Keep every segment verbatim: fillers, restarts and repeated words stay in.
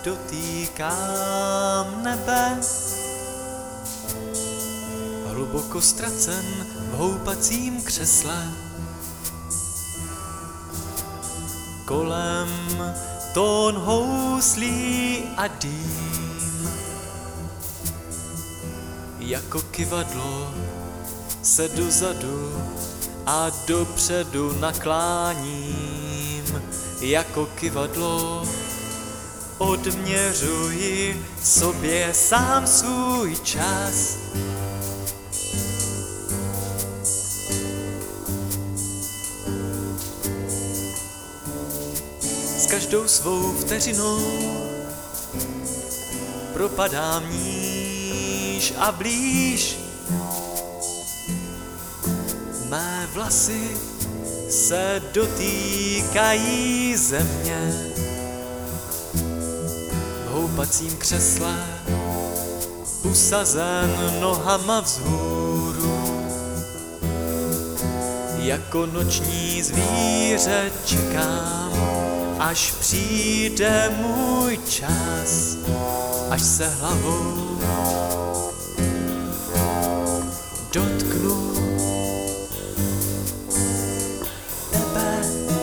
dotýkám nebe, hluboko ztracen v houpacím křesle. Kolem tón houslí a dým, jako kyvadlo se dozadu a dopředu nakláním, jako kyvadlo odměřuji sobě sám svůj čas. S každou svou vteřinou propadám níž a blíž. Mé vlasy se dotýkají země, v houpacím křesle usazen nohama vzhůru. Jako noční zvíře čekám, až přijde můj čas, až se hlavou dotknu tebe.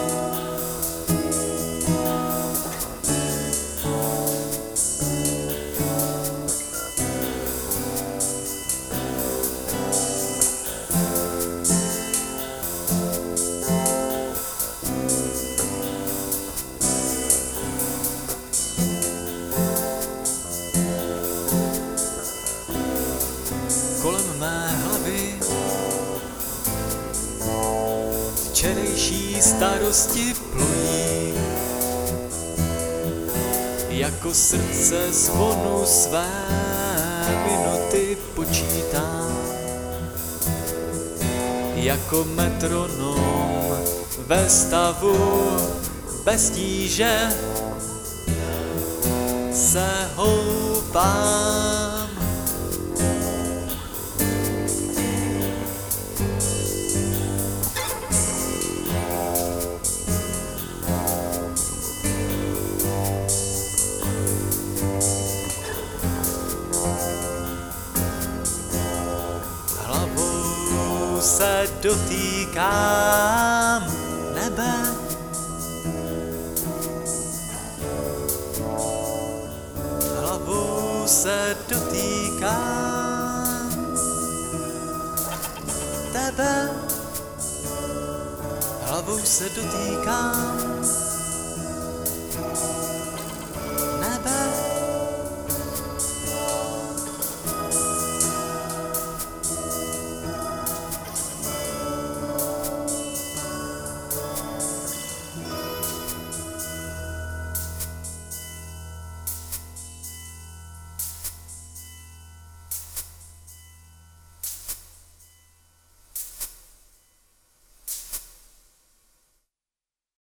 Kolem mé hlavy včerejší starosti plují, jako srdce zvonu své minuty počítám, jako metronom ve stavu bez tíže se houpám. Hlavou se dotýkám nebe, hlavou se dotýkám tebe, hlavou se dotýkám